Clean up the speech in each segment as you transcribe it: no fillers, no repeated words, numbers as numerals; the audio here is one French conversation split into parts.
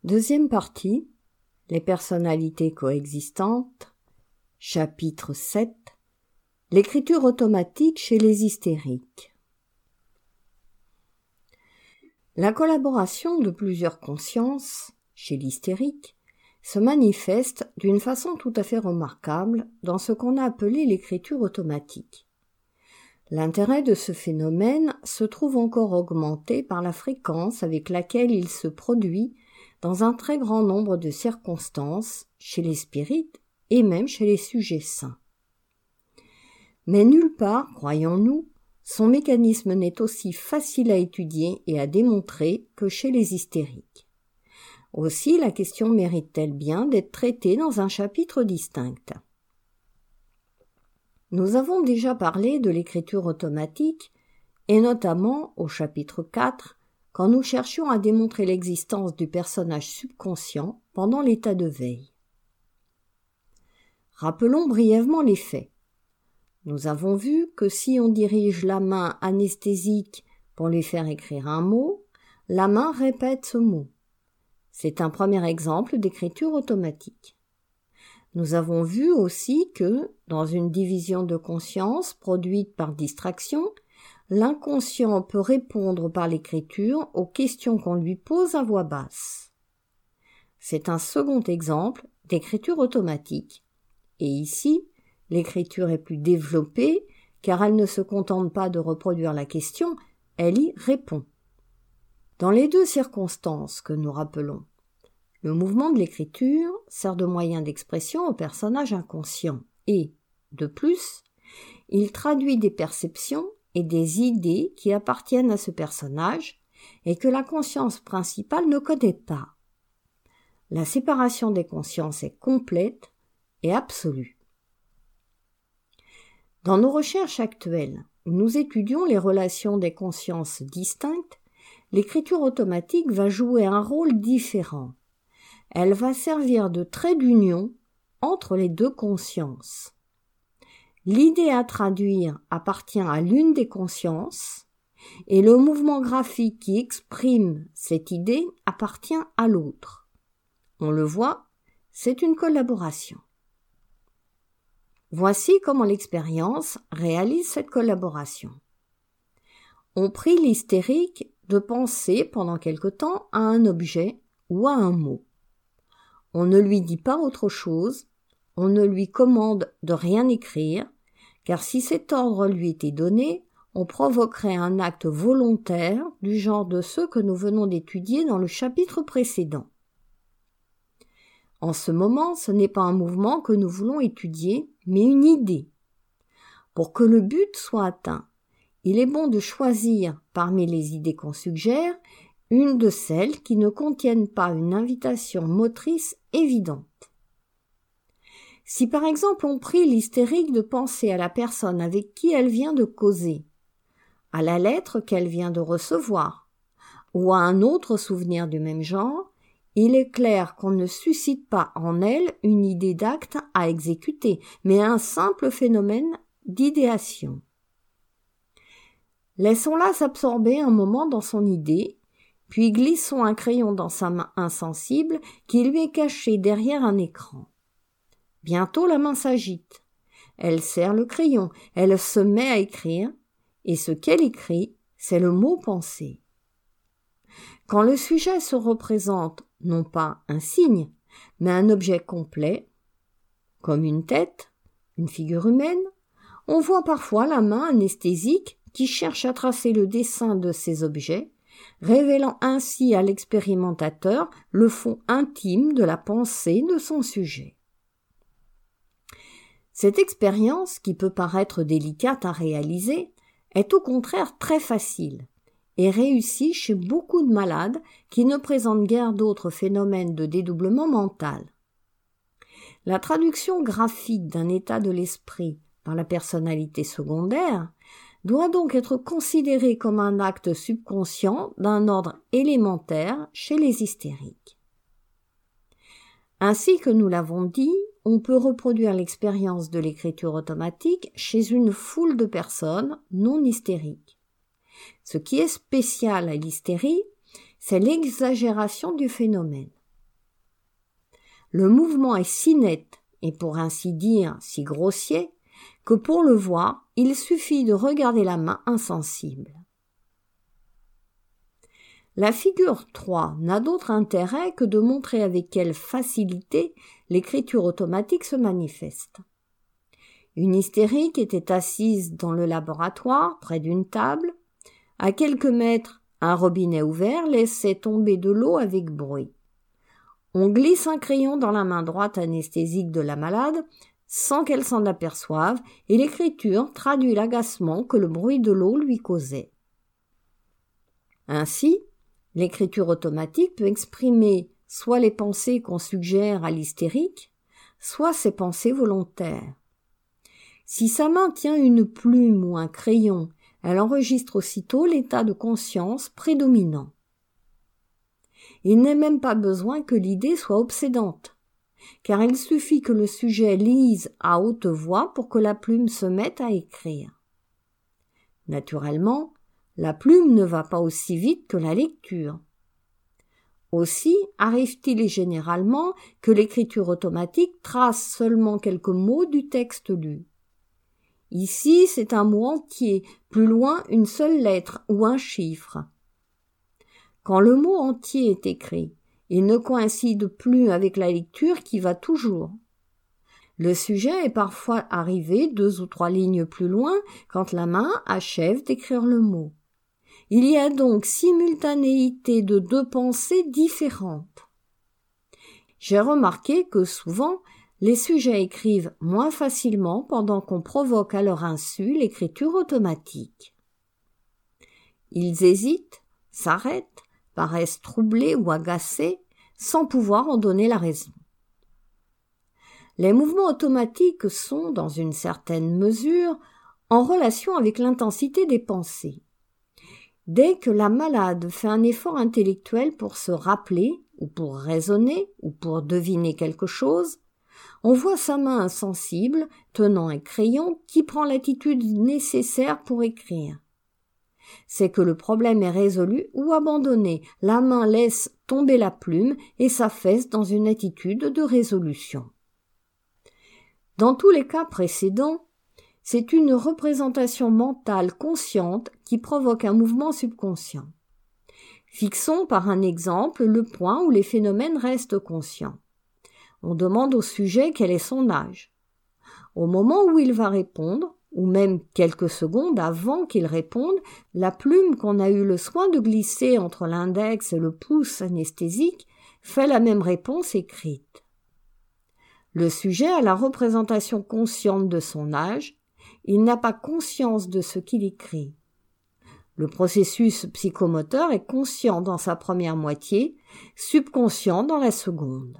Deuxième partie, les personnalités coexistantes, chapitre 7, l'écriture automatique chez les hystériques. La collaboration de plusieurs consciences, chez l'hystérique, se manifeste d'une façon tout à fait remarquable dans ce qu'on a appelé l'écriture automatique. L'intérêt de ce phénomène se trouve encore augmenté par la fréquence avec laquelle il se produit dans un très grand nombre de circonstances, chez les spirites et même chez les sujets saints. Mais nulle part, croyons-nous, son mécanisme n'est aussi facile à étudier et à démontrer que chez les hystériques. Aussi, la question mérite-t-elle bien d'être traitée dans un chapitre distinct. Nous avons déjà parlé de l'écriture automatique, et notamment au chapitre 4, quand nous cherchions à démontrer l'existence du personnage subconscient pendant l'état de veille. Rappelons brièvement les faits. Nous avons vu que si on dirige la main anesthésique pour lui faire écrire un mot, la main répète ce mot. C'est un premier exemple d'écriture automatique. Nous avons vu aussi que, dans une division de conscience produite par distraction, l'inconscient peut répondre par l'écriture aux questions qu'on lui pose à voix basse. C'est un second exemple d'écriture automatique. Et ici, l'écriture est plus développée car elle ne se contente pas de reproduire la question, elle y répond. Dans les deux circonstances que nous rappelons, le mouvement de l'écriture sert de moyen d'expression au personnage inconscient et, de plus, il traduit des perceptions et des idées qui appartiennent à ce personnage et que la conscience principale ne connaît pas. La séparation des consciences est complète et absolue. Dans nos recherches actuelles, où nous étudions les relations des consciences distinctes, l'écriture automatique va jouer un rôle différent. Elle va servir de trait d'union entre les deux consciences. L'idée à traduire appartient à l'une des consciences et le mouvement graphique qui exprime cette idée appartient à l'autre. On le voit, c'est une collaboration. Voici comment l'expérience réalise cette collaboration. On prie l'hystérique de penser pendant quelque temps à un objet ou à un mot. On ne lui dit pas autre chose, on ne lui commande de rien écrire, car si cet ordre lui était donné, on provoquerait un acte volontaire du genre de ceux que nous venons d'étudier dans le chapitre précédent. En ce moment, ce n'est pas un mouvement que nous voulons étudier, mais une idée. Pour que le but soit atteint, il est bon de choisir parmi les idées qu'on suggère une de celles qui ne contiennent pas une invitation motrice évidente. Si par exemple on prie l'hystérique de penser à la personne avec qui elle vient de causer, à la lettre qu'elle vient de recevoir, ou à un autre souvenir du même genre, il est clair qu'on ne suscite pas en elle une idée d'acte à exécuter, mais un simple phénomène d'idéation. Laissons-la s'absorber un moment dans son idée, puis glissons un crayon dans sa main insensible qui lui est cachée derrière un écran. Bientôt la main s'agite. Elle serre le crayon, elle se met à écrire, et ce qu'elle écrit, c'est le mot pensé. Quand le sujet se représente non pas un signe, mais un objet complet, comme une tête, une figure humaine, on voit parfois la main anesthésique qui cherche à tracer le dessin de ces objets, révélant ainsi à l'expérimentateur le fond intime de la pensée de son sujet. Cette expérience, qui peut paraître délicate à réaliser, est au contraire très facile et réussit chez beaucoup de malades qui ne présentent guère d'autres phénomènes de dédoublement mental. La traduction graphique d'un état de l'esprit par la personnalité secondaire doit donc être considérée comme un acte subconscient d'un ordre élémentaire chez les hystériques. Ainsi que nous l'avons dit, on peut reproduire l'expérience de l'écriture automatique chez une foule de personnes non hystériques. Ce qui est spécial à l'hystérie, c'est l'exagération du phénomène. le mouvement est si net et pour ainsi dire si grossier que pour le voir, il suffit de regarder la main insensible. La figure 3 n'a d'autre intérêt que de montrer avec quelle facilité l'écriture automatique se manifeste. Une hystérique était assise dans le laboratoire, près d'une table. À quelques mètres, un robinet ouvert laissait tomber de l'eau avec bruit. On glisse un crayon dans la main droite anesthésique de la malade, sans qu'elle s'en aperçoive, et l'écriture traduit l'agacement que le bruit de l'eau lui causait. Ainsi, l'écriture automatique peut exprimer soit les pensées qu'on suggère à l'hystérique, soit ses pensées volontaires. Si sa main tient une plume ou un crayon, elle enregistre aussitôt l'état de conscience prédominant. Il n'est même pas besoin que l'idée soit obsédante, car il suffit que le sujet lise à haute voix pour que la plume se mette à écrire. Naturellement, la plume ne va pas aussi vite que la lecture. Aussi arrive-t-il généralement que l'écriture automatique trace seulement quelques mots du texte lu. Ici, c'est un mot entier, plus loin une seule lettre ou un chiffre. Quand le mot entier est écrit, il ne coïncide plus avec la lecture qui va toujours. Le sujet est parfois arrivé 2 ou 3 lignes plus loin quand la main achève d'écrire le mot. Il y a donc simultanéité de 2 pensées différentes. J'ai remarqué que souvent, les sujets écrivent moins facilement pendant qu'on provoque à leur insu l'écriture automatique. Ils hésitent, s'arrêtent, paraissent troublés ou agacés, sans pouvoir en donner la raison. Les mouvements automatiques sont, dans une certaine mesure, en relation avec l'intensité des pensées. Dès que la malade fait un effort intellectuel pour se rappeler, ou pour raisonner, ou pour deviner quelque chose, on voit sa main insensible, tenant un crayon, qui prend l'attitude nécessaire pour écrire. C'est que le problème est résolu ou abandonné. La main laisse tomber la plume et s'affaisse dans une attitude de résolution. Dans tous les cas précédents, c'est une représentation mentale consciente qui provoque un mouvement subconscient. Fixons par un exemple le point où les phénomènes restent conscients. On demande au sujet quel est son âge. Au moment où il va répondre, ou même quelques secondes avant qu'il réponde, la plume qu'on a eu le soin de glisser entre l'index et le pouce anesthésique fait la même réponse écrite. Le sujet a la représentation consciente de son âge, il n'a pas conscience de ce qu'il écrit. Le processus psychomoteur est conscient dans sa première moitié, subconscient dans la seconde.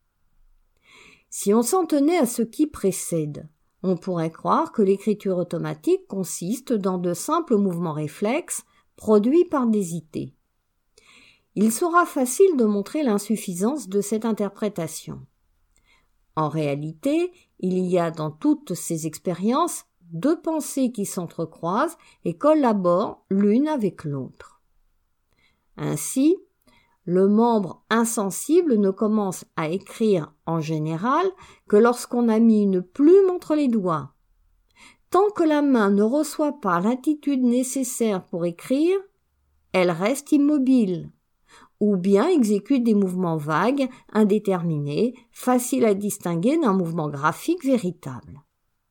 Si on s'en tenait à ce qui précède, on pourrait croire que l'écriture automatique consiste dans de simples mouvements réflexes produits par des idées. Il sera facile de montrer l'insuffisance de cette interprétation. En réalité, il y a dans toutes ces expériences 2 pensées qui s'entrecroisent et collaborent l'une avec l'autre. Ainsi, le membre insensible ne commence à écrire en général que lorsqu'on a mis une plume entre les doigts. Tant que la main ne reçoit pas l'attitude nécessaire pour écrire, elle reste immobile, ou bien exécute des mouvements vagues, indéterminés, faciles à distinguer d'un mouvement graphique véritable.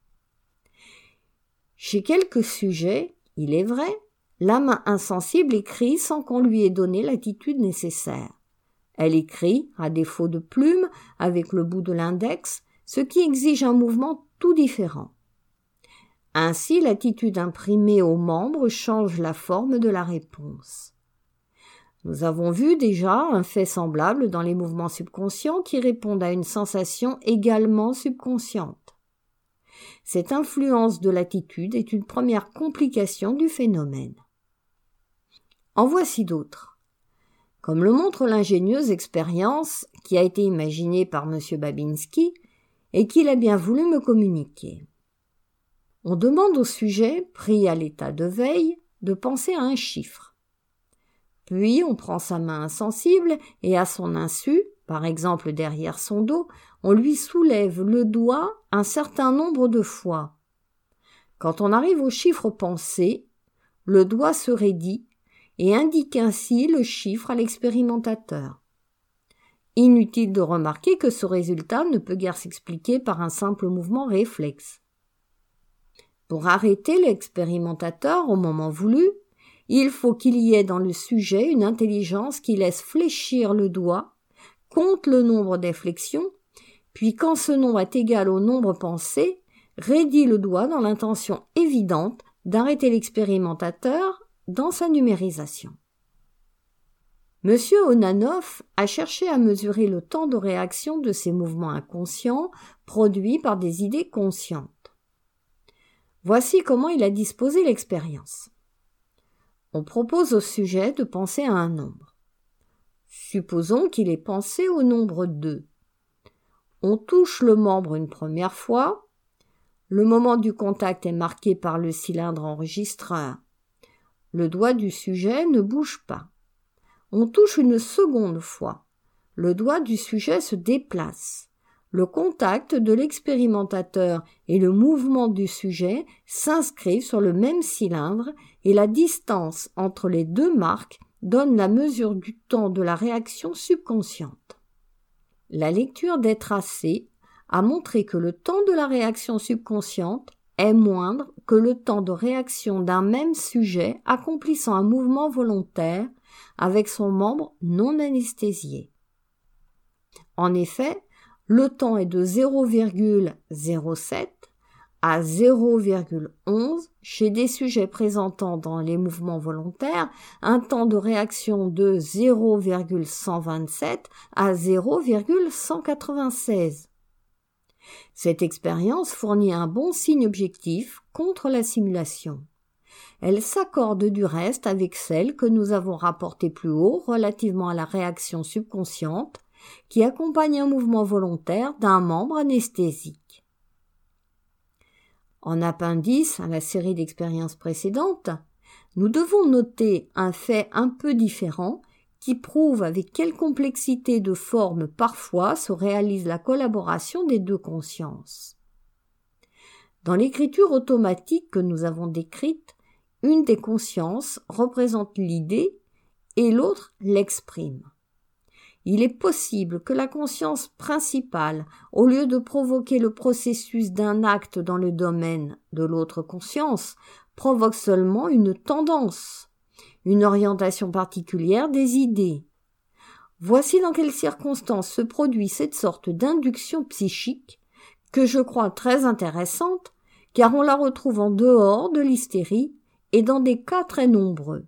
Chez quelques sujets, il est vrai, la main insensible écrit sans qu'on lui ait donné l'attitude nécessaire. Elle écrit, à défaut de plume, avec le bout de l'index, ce qui exige un mouvement tout différent. Ainsi, l'attitude imprimée aux membres change la forme de la réponse. Nous avons vu déjà un fait semblable dans les mouvements subconscients qui répondent à une sensation également subconsciente. Cette influence de l'attitude est une première complication du phénomène. En voici d'autres. Comme le montre l'ingénieuse expérience qui a été imaginée par M. Babinski et qu'il a bien voulu me communiquer. On demande au sujet, pris à l'état de veille, de penser à un chiffre. Puis on prend sa main insensible et à son insu, par exemple derrière son dos, on lui soulève le doigt un certain nombre de fois. Quand on arrive au chiffre pensé, le doigt se raidit et indique ainsi le chiffre à l'expérimentateur. Inutile de remarquer que ce résultat ne peut guère s'expliquer par un simple mouvement réflexe. Pour arrêter l'expérimentateur au moment voulu, il faut qu'il y ait dans le sujet une intelligence qui laisse fléchir le doigt, compte le nombre des flexions, puis quand ce nombre est égal au nombre pensé, raidit le doigt dans l'intention évidente d'arrêter l'expérimentateur dans sa numérisation. M. Onanoff a cherché à mesurer le temps de réaction de ces mouvements inconscients produits par des idées conscientes. Voici comment il a disposé l'expérience. On propose au sujet de penser à un nombre. Supposons qu'il ait pensé au nombre 2. On touche le membre une première fois. Le moment du contact est marqué par le cylindre enregistreur. Le doigt du sujet ne bouge pas. On touche une seconde fois. Le doigt du sujet se déplace. Le contact de l'expérimentateur et le mouvement du sujet s'inscrivent sur le même cylindre et la distance entre les deux marques donne la mesure du temps de la réaction subconsciente. La lecture des tracés a montré que le temps de la réaction subconsciente est moindre que le temps de réaction d'un même sujet accomplissant un mouvement volontaire avec son membre non anesthésié. En effet, le temps est de 0,07 à 0,11 chez des sujets présentant dans les mouvements volontaires un temps de réaction de 0,127 à 0,196. Cette expérience fournit un bon signe objectif contre la simulation. Elle s'accorde du reste avec celle que nous avons rapportée plus haut relativement à la réaction subconsciente qui accompagne un mouvement volontaire d'un membre anesthésique. En appendice à la série d'expériences précédentes, nous devons noter un fait un peu différent qui prouve avec quelle complexité de forme parfois se réalise la collaboration des deux consciences. Dans l'écriture automatique que nous avons décrite, une des consciences représente l'idée et l'autre l'exprime. Il est possible que la conscience principale, au lieu de provoquer le processus d'un acte dans le domaine de l'autre conscience, provoque seulement une tendance, une orientation particulière des idées. Voici dans quelles circonstances se produit cette sorte d'induction psychique que je crois très intéressante, car on la retrouve en dehors de l'hystérie et dans des cas très nombreux.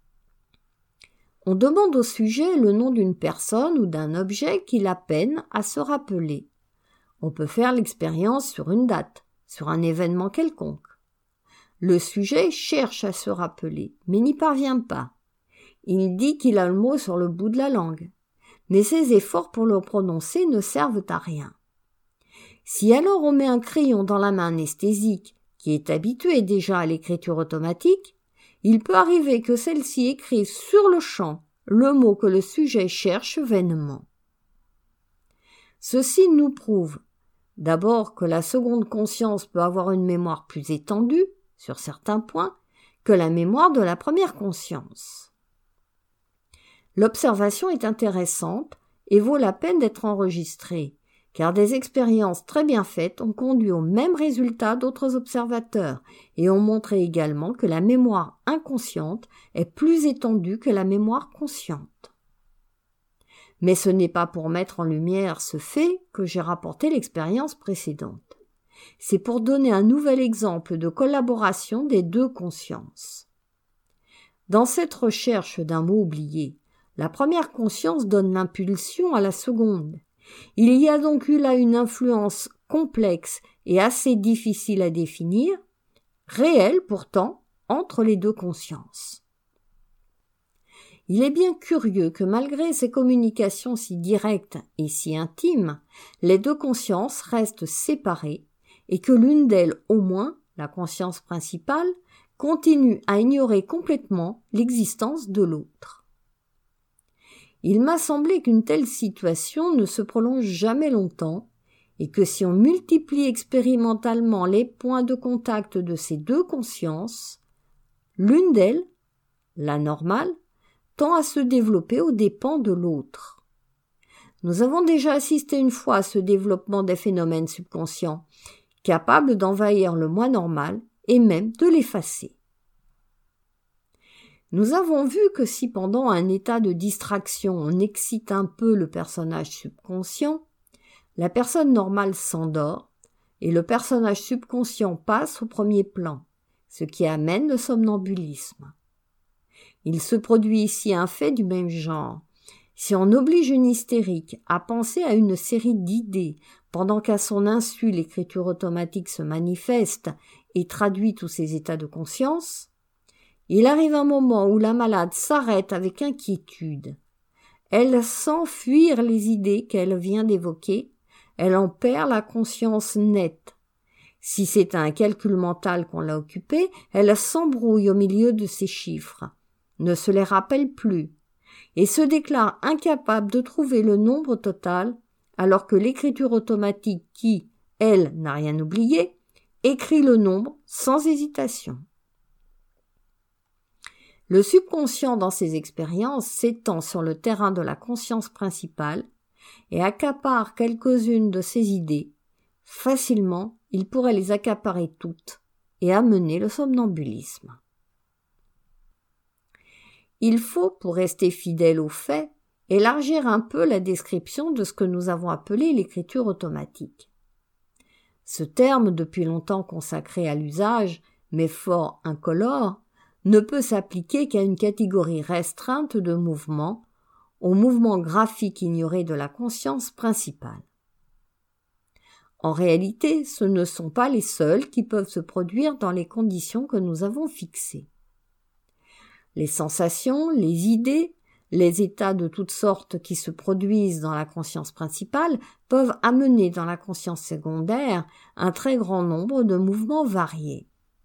On demande au sujet le nom d'une personne ou d'un objet qu'il a peine à se rappeler. On peut faire l'expérience sur une date, sur un événement quelconque. Le sujet cherche à se rappeler, mais n'y parvient pas. Il dit qu'il a le mot sur le bout de la langue, mais ses efforts pour le prononcer ne servent à rien. Si alors on met un crayon dans la main anesthésique, qui est habitué déjà à l'écriture automatique, il peut arriver que celle-ci écrive sur le champ le mot que le sujet cherche vainement. Ceci nous prouve d'abord que la seconde conscience peut avoir une mémoire plus étendue, sur certains points, que la mémoire de la première conscience. L'observation est intéressante et vaut la peine d'être enregistrée, car des expériences très bien faites ont conduit au même résultat d'autres observateurs et ont montré également que la mémoire inconsciente est plus étendue que la mémoire consciente. Mais ce n'est pas pour mettre en lumière ce fait que j'ai rapporté l'expérience précédente. C'est pour donner un nouvel exemple de collaboration des deux consciences. Dans cette recherche d'un mot oublié, la première conscience donne l'impulsion à la seconde. Il y a donc eu là une influence complexe et assez difficile à définir, réelle pourtant, entre les deux consciences. Il est bien curieux que malgré ces communications si directes et si intimes, les deux consciences restent séparées et que l'une d'elles, au moins, la conscience principale, continue à ignorer complètement l'existence de l'autre. Il m'a semblé qu'une telle situation ne se prolonge jamais longtemps et que si on multiplie expérimentalement les points de contact de ces deux consciences, l'une d'elles, la normale, tend à se développer aux dépens de l'autre. Nous avons déjà assisté une fois à ce développement des phénomènes subconscients, capables d'envahir le moi normal et même de l'effacer. Nous avons vu que si pendant un état de distraction on excite un peu le personnage subconscient, la personne normale s'endort et le personnage subconscient passe au premier plan, ce qui amène le somnambulisme. Il se produit ici un fait du même genre. Si on oblige une hystérique à penser à une série d'idées pendant qu'à son insu l'écriture automatique se manifeste et traduit tous ses états de conscience, il arrive un moment où la malade s'arrête avec inquiétude. Elle sent fuir les idées qu'elle vient d'évoquer, elle en perd la conscience nette. Si c'est un calcul mental qu'on l'a occupé, elle s'embrouille au milieu de ces chiffres, ne se les rappelle plus, et se déclare incapable de trouver le nombre total, alors que l'écriture automatique qui, elle, n'a rien oublié, écrit le nombre sans hésitation. Le subconscient dans ces expériences s'étend sur le terrain de la conscience principale et accapare quelques-unes de ces idées. Facilement, il pourrait les accaparer toutes et amener le somnambulisme. Il faut, pour rester fidèle aux faits, élargir un peu la description de ce que nous avons appelé l'écriture automatique. Ce terme, depuis longtemps consacré à l'usage, mais fort incolore, ne peut s'appliquer qu'à une catégorie restreinte de mouvements, aux mouvements graphiques ignorés de la conscience principale. En réalité, ce ne sont pas les seuls qui peuvent se produire dans les conditions que nous avons fixées. Les sensations, les idées, les états de toutes sortes qui se produisent dans la conscience principale peuvent amener dans la conscience secondaire un très grand nombre de mouvements variés.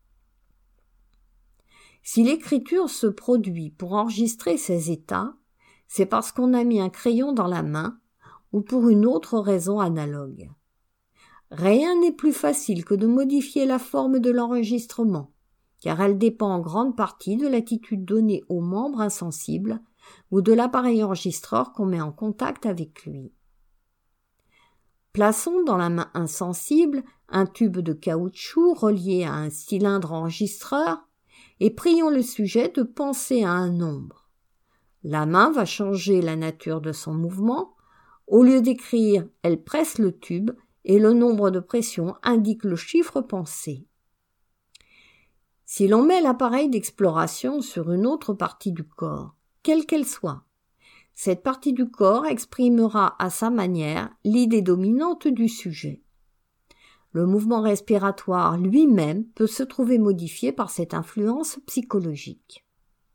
Si l'écriture se produit pour enregistrer ces états, c'est parce qu'on a mis un crayon dans la main ou pour une autre raison analogue. Rien n'est plus facile que de modifier la forme de l'enregistrement, car elle dépend en grande partie de l'attitude donnée au membre insensible ou de l'appareil enregistreur qu'on met en contact avec lui. Plaçons dans la main insensible un tube de caoutchouc relié à un cylindre enregistreur et prions le sujet de penser à un nombre. La main va changer la nature de son mouvement. Au lieu d'écrire, elle presse le tube et le nombre de pressions indique le chiffre pensé. Si l'on met l'appareil d'exploration sur une autre partie du corps, quelle qu'elle soit, cette partie du corps exprimera à sa manière l'idée dominante du sujet. Le mouvement respiratoire lui-même peut se trouver modifié par cette influence psychologique.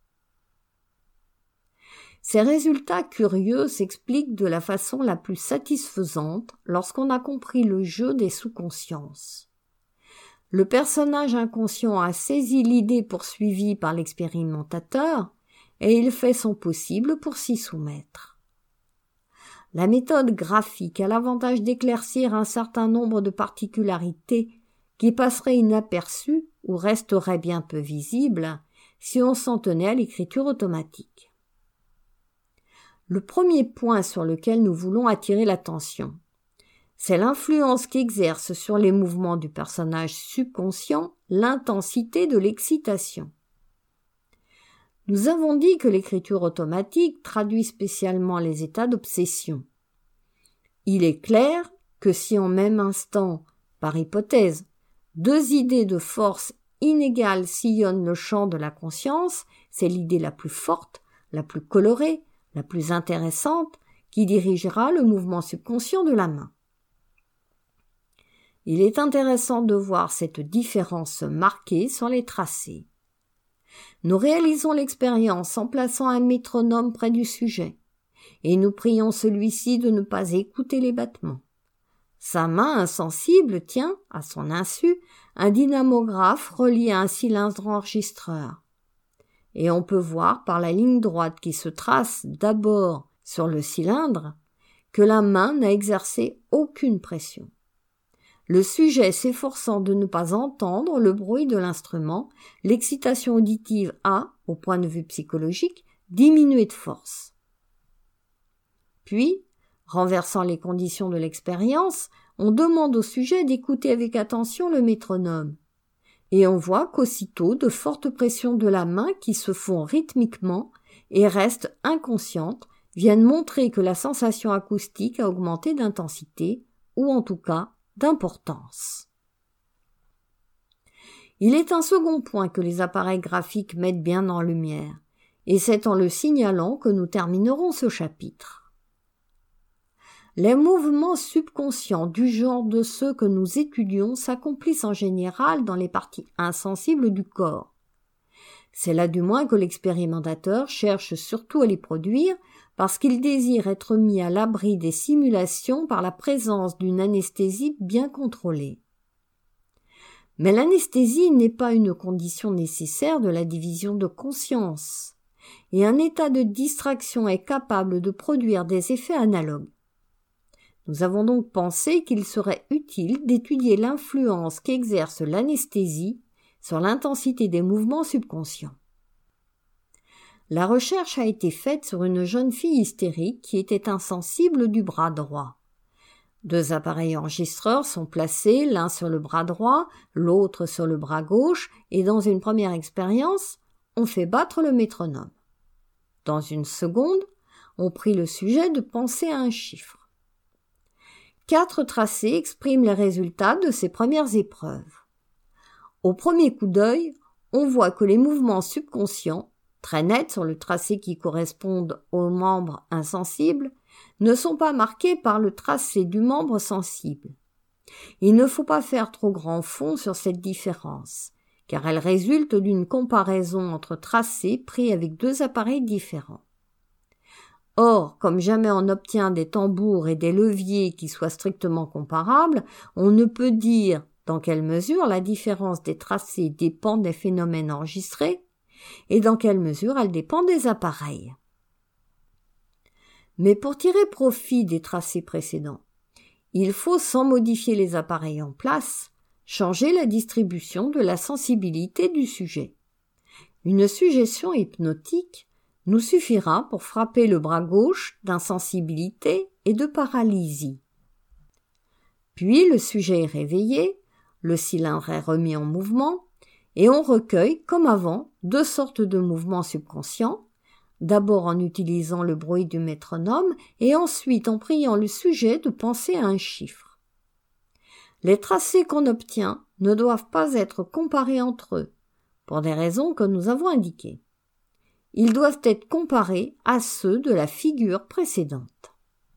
Ces résultats curieux s'expliquent de la façon la plus satisfaisante lorsqu'on a compris le jeu des sous-consciences. Le personnage inconscient a saisi l'idée poursuivie par l'expérimentateur et il fait son possible pour s'y soumettre. La méthode graphique a l'avantage d'éclaircir un certain nombre de particularités qui passeraient inaperçues ou resteraient bien peu visibles si on s'en tenait à l'écriture automatique. Le premier point sur lequel nous voulons attirer l'attention, c'est l'influence qu'exerce sur les mouvements du personnage subconscient l'intensité de l'excitation. Nous avons dit que l'écriture automatique traduit spécialement les états d'obsession. Il est clair que si en même instant, par hypothèse, deux idées de force inégales sillonnent le champ de la conscience, c'est l'idée la plus forte, la plus colorée, la plus intéressante qui dirigera le mouvement subconscient de la main. Il est intéressant de voir cette différence marquée sur les tracés. Nous réalisons l'expérience en plaçant un métronome près du sujet, et nous prions celui-ci de ne pas écouter les battements. Sa main insensible tient, à son insu, un dynamographe relié à un cylindre enregistreur. Et on peut voir par la ligne droite qui se trace d'abord sur le cylindre que la main n'a exercé aucune pression. Le sujet s'efforçant de ne pas entendre le bruit de l'instrument, l'excitation auditive a, au point de vue psychologique, diminué de force. Puis, renversant les conditions de l'expérience, on demande au sujet d'écouter avec attention le métronome. Et on voit qu'aussitôt de fortes pressions de la main qui se font rythmiquement et restent inconscientes viennent montrer que la sensation acoustique a augmenté d'intensité, ou en tout cas d'importance. Il est un second point que les appareils graphiques mettent bien en lumière, et c'est en le signalant que nous terminerons ce chapitre. Les mouvements subconscients du genre de ceux que nous étudions s'accomplissent en général dans les parties insensibles du corps. C'est là du moins que l'expérimentateur cherche surtout à les produire parce qu'il désire être mis à l'abri des simulations par la présence d'une anesthésie bien contrôlée. Mais l'anesthésie n'est pas une condition nécessaire de la division de conscience, et un état de distraction est capable de produire des effets analogues. Nous avons donc pensé qu'il serait utile d'étudier l'influence qu'exerce l'anesthésie sur l'intensité des mouvements subconscients. La recherche a été faite sur une jeune fille hystérique qui était insensible du bras droit. 2 appareils enregistreurs sont placés, l'un sur le bras droit, l'autre sur le bras gauche, et dans une première expérience, on fait battre le métronome. Dans une seconde, on prie le sujet de penser à un chiffre. 4 tracés expriment les résultats de ces premières épreuves. Au premier coup d'œil, on voit que les mouvements subconscients, très nets sur le tracé qui correspondent aux membres insensibles, ne sont pas marqués par le tracé du membre sensible. Il ne faut pas faire trop grand fond sur cette différence, car elle résulte d'une comparaison entre tracés pris avec 2 appareils différents. Or, comme jamais on obtient des tambours et des leviers qui soient strictement comparables, on ne peut dire dans quelle mesure la différence des tracés dépend des phénomènes enregistrés et dans quelle mesure elle dépend des appareils. Mais pour tirer profit des tracés précédents, il faut, sans modifier les appareils en place, changer la distribution de la sensibilité du sujet. Une suggestion hypnotique nous suffira pour frapper le bras gauche d'insensibilité et de paralysie. Puis le sujet est réveillé, le cylindre est remis en mouvement, et on recueille, comme avant, 2 sortes de mouvements subconscients, d'abord en utilisant le bruit du métronome et ensuite en priant le sujet de penser à un chiffre. Les tracés qu'on obtient ne doivent pas être comparés entre eux, pour des raisons que nous avons indiquées. Ils doivent être comparés à ceux de la figure précédente.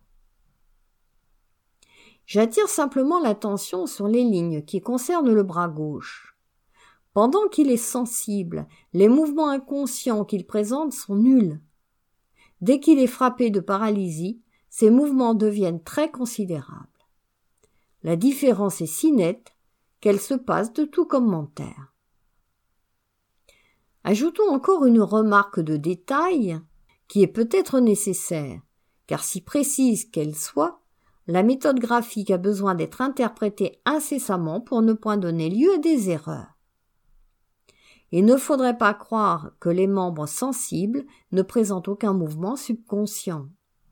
J'attire simplement l'attention sur les lignes qui concernent le bras gauche. Pendant qu'il est sensible, les mouvements inconscients qu'il présente sont nuls. Dès qu'il est frappé de paralysie, ces mouvements deviennent très considérables. La différence est si nette qu'elle se passe de tout commentaire. Ajoutons encore une remarque de détail qui est peut-être nécessaire, car si précise qu'elle soit, la méthode graphique a besoin d'être interprétée incessamment pour ne point donner lieu à des erreurs. Il ne faudrait pas croire que les membres sensibles ne présentent aucun mouvement subconscient.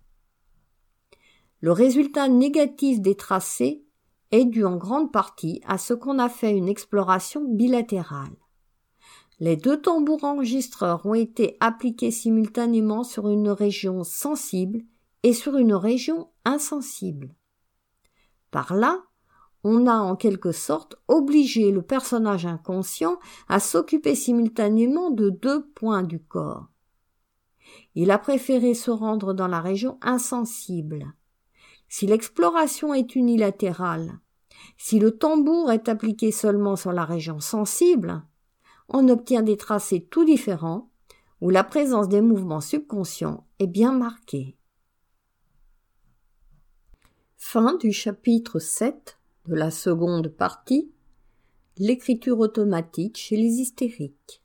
Le résultat négatif des tracés est dû en grande partie à ce qu'on a fait une exploration bilatérale. Les 2 tambours enregistreurs ont été appliqués simultanément sur une région sensible et sur une région insensible. Par là, on a en quelque sorte obligé le personnage inconscient à s'occuper simultanément de 2 points du corps. Il a préféré se rendre dans la région insensible. Si l'exploration est unilatérale, si le tambour est appliqué seulement sur la région sensible, on obtient des tracés tout différents où la présence des mouvements subconscients est bien marquée. Fin du chapitre 7 de la seconde partie, l'écriture automatique chez les hystériques.